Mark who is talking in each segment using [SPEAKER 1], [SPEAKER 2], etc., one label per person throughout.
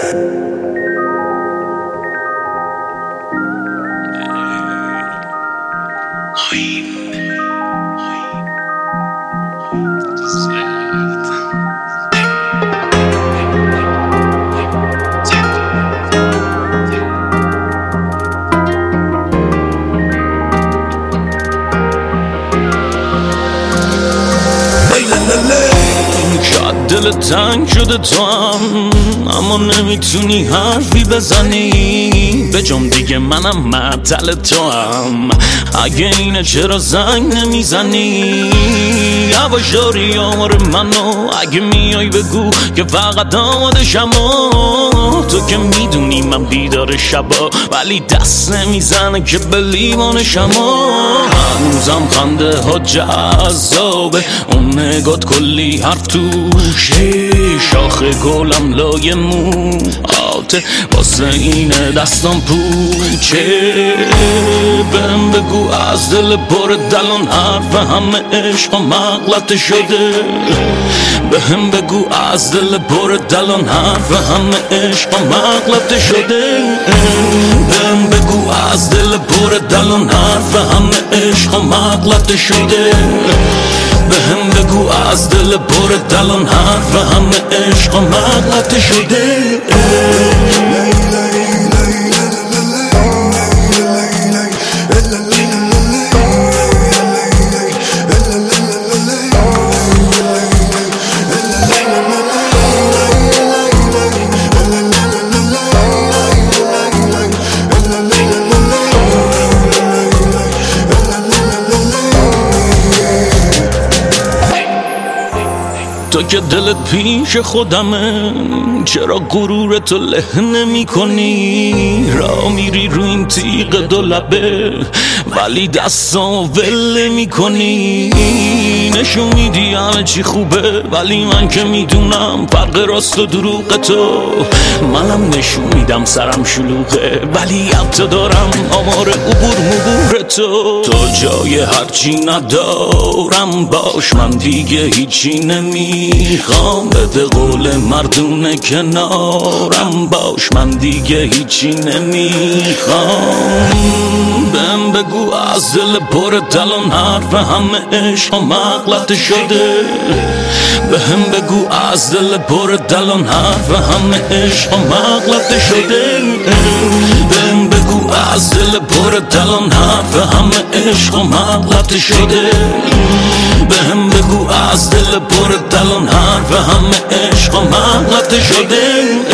[SPEAKER 1] شاید دل تنگ شده تو هم، اما نمیتونی حرفی بزنی به جام دیگه منم معطل تو هم. اگه اینه چرا زنگ نمیزنی؟ یواش داری آمار منو، اگه میای بگو که فقط آمادشم. تو که میدونی من بیدار شبا، ولی دست نمیزنه که به لیوانشم. هنوزم خنده ها جذابه، اون نگات کلی حرف توشه. شاخ گلم لای موهاته، واسه اینه دستم پوچه. بهم بگو از دل پر دلان حرف همه عشق مغلطه شده. بهم بگو از دل پر دلان حرف همه عشق مغلطه شده. بهم بگو از دل پر دلان حرف همه عشق مغلطه شده. بهم بگو از دل پر دلان حرف همه عشق مغلطه شده. تو که دلت پیش خودمه، چرا غرورتو له نمی کنی؟ را میری رو این تیغ دو لبه، ولی دستامو ول نمی کنی. نشون میدی همه چی خوبه، ولی من که میدونم فرق راست و دروغ تو. منم نشون میدم سرم شلوغه، ولی حتی دارم آمار عبور مبور تو. تو جای هرچی ندارم باش، من دیگه هیچی نمیخوام. بده قول مردونه کنارم باش، من دیگه هیچی نمیخوام. بهم بگو از دل پر دلان حرف همه عشق مغلطه شده. بهم بگو از دل پر دلان حرف همه عشق مغلطه شده. بهم بگو از دل پر دلان حرف همه عشق مغلطه شده. بهم بگو از دل پر دلان حرف همه عشق مغلطه شده.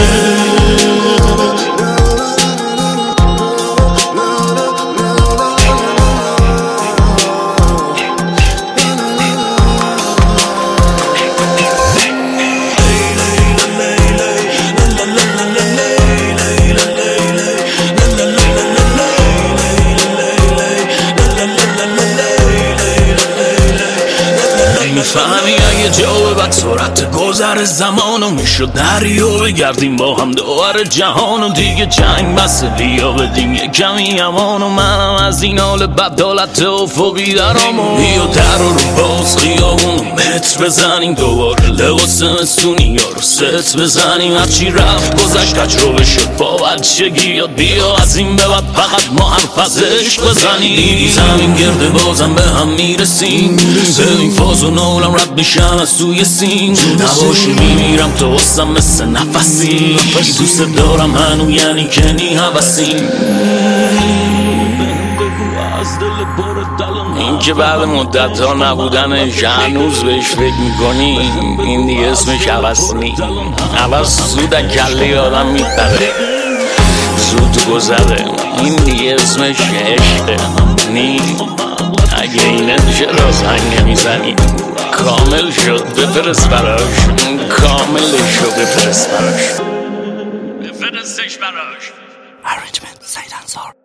[SPEAKER 1] میفهمی اگه جا بعد سرعت گذر زمانو میشد دریا بگردیم با هم دوباره جهانو. دیگه جنگ بس بیا بدیم یه کمی امانو. منم از این حال بدالت افقی درامو. بیا در رو باز خیابونو متر بزنیم، دوباره لباس مستونی یا رو ست بزنیم. هرچی رفت گذشت تجربه شد با بچگی یاد. بیا از این به بعد فقط ما حرف از عشق بزنیم. زمین گرده بازم به هم میرسیم، ببین فاز و نولم رد میشن از توی سین. نباشی میمیرم تو واسم مثل نفسی. دوست دارم هنو یعنی کنی حوثیم. این که بعد مدت ها نبودنش هنوز بهش فکر میکنی، این دیگه اسمش حوث نی. حوث زود کله آدم میپره، زود گذره. این دیگه اسمش عشقه نی. اگه اینه چرا زنگ نمیزنی؟ کامل شد بفرست براش، کاملش شد بفرست براش، بفرستش براش.
[SPEAKER 2] Arrangement سید انصار.